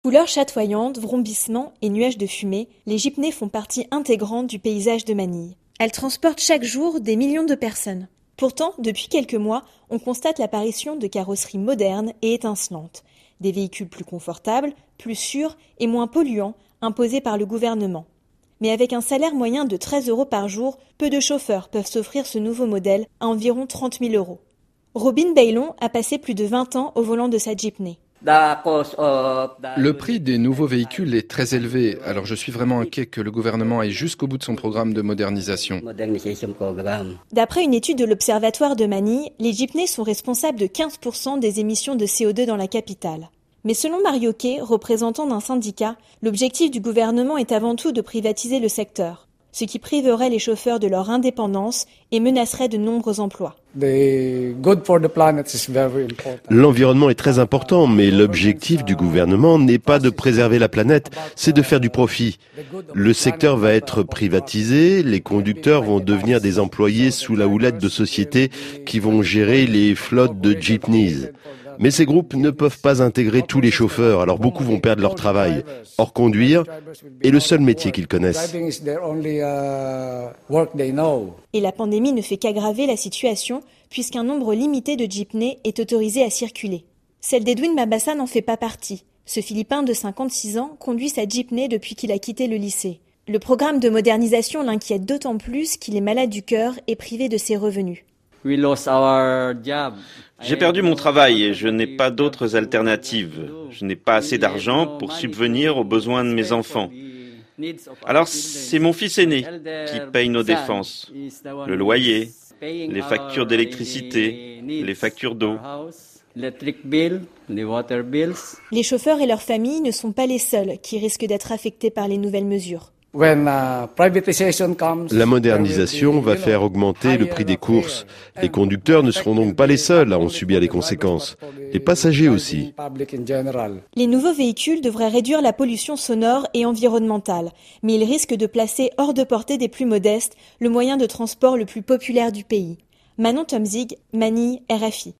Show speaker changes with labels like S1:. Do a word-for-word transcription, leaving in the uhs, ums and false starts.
S1: Couleurs chatoyantes, vrombissements et nuages de fumée, les jeepneys font partie intégrante du paysage de Manille. Elles transportent chaque jour des millions de personnes. Pourtant, depuis quelques mois, on constate l'apparition de carrosseries modernes et étincelantes, des véhicules plus confortables, plus sûrs et moins polluants, imposés par le gouvernement. Mais avec un salaire moyen de treize euros par jour, peu de chauffeurs peuvent s'offrir ce nouveau modèle à environ trente mille euros. Robin Baylon a passé plus de vingt ans au volant de sa jeepney.
S2: Le prix des nouveaux véhicules est très élevé, alors je suis vraiment inquiet que le gouvernement aille jusqu'au bout de son programme de modernisation.
S1: D'après une étude de l'Observatoire de Manille, les jeepneys sont responsables de quinze pour cent des émissions de C O deux dans la capitale. Mais selon Mario Quet, représentant d'un syndicat, l'objectif du gouvernement est avant tout de privatiser le secteur, ce qui priverait les chauffeurs de leur indépendance et menacerait de nombreux emplois.
S3: L'environnement est très important, mais l'objectif du gouvernement n'est pas de préserver la planète, c'est de faire du profit. Le secteur va être privatisé, les conducteurs vont devenir des employés sous la houlette de sociétés qui vont gérer les flottes de jeepneys. Mais ces groupes ne peuvent pas intégrer tous les chauffeurs, alors beaucoup vont perdre leur travail. Or, conduire est le seul métier qu'ils connaissent.
S1: Et la pandémie ne fait qu'aggraver la situation, puisqu'un nombre limité de jeepneys est autorisé à circuler. Celle d'Edwin Mabassa n'en fait pas partie. Ce Philippin de cinquante-six ans conduit sa jeepney depuis qu'il a quitté le lycée. Le programme de modernisation l'inquiète d'autant plus qu'il est malade du cœur et privé de ses revenus.
S4: J'ai perdu mon travail et je n'ai pas d'autres alternatives. Je n'ai pas assez d'argent pour subvenir aux besoins de mes enfants. Alors c'est mon fils aîné qui paye nos dépenses, le loyer, les factures d'électricité, les factures d'eau.
S1: Les chauffeurs et leurs familles ne sont pas les seuls qui risquent d'être affectés par les nouvelles mesures.
S3: La modernisation va faire augmenter le prix des courses. Les conducteurs ne seront donc pas les seuls à en subir les conséquences. Les passagers aussi.
S1: Les nouveaux véhicules devraient réduire la pollution sonore et environnementale, mais ils risquent de placer hors de portée des plus modestes le moyen de transport le plus populaire du pays. Manon Tomzig, Manille, R F I.